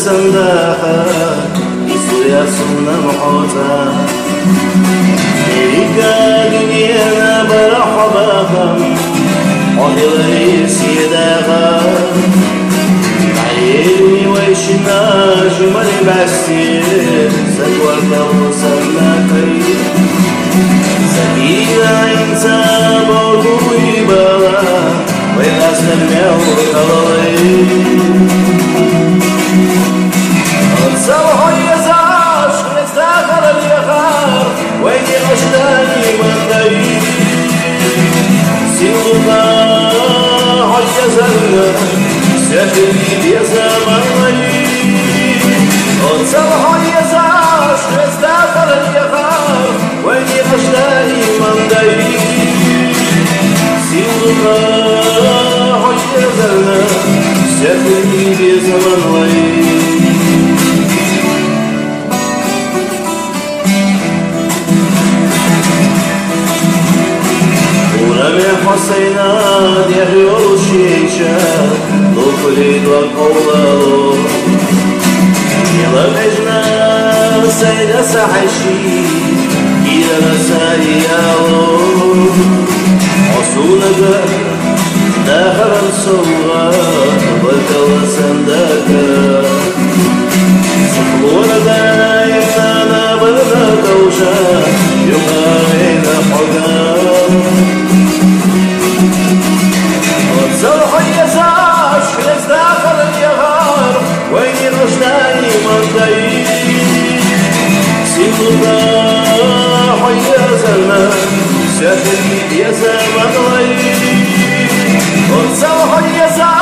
السنداحة يسوي صونا محوطة إليكا دنيانا برحبا خم عودي رئيس يداغا عيني ويشنا جمال بعسير سكوى كوصلنا كريم سكينة انت بردوي بغا ويغاس المياه وكوالي صبحوا يزاش يستاخر اليخار ويني غشتاني مندري سيوطا حجزلنا سيخلي بيزامن غريب صبحوا يزاش يستاخر اليخار ويني غشتاني مندري سيوطا حجزلنا سيخلي بيزامن غريب حسينات يغير الشيشة دخلي والقولة يلا بجنا سيدة سحشي إلى مسايا عصولة داخل الصورة والكوسن داكا صفولة دايمنا بلنا دوشة يقارين حقا صبح يزاش يزداخل اليغار ويني غشتاني مندري سيطنا حيزلنا سيخلي يزامن غيري صبح يزاش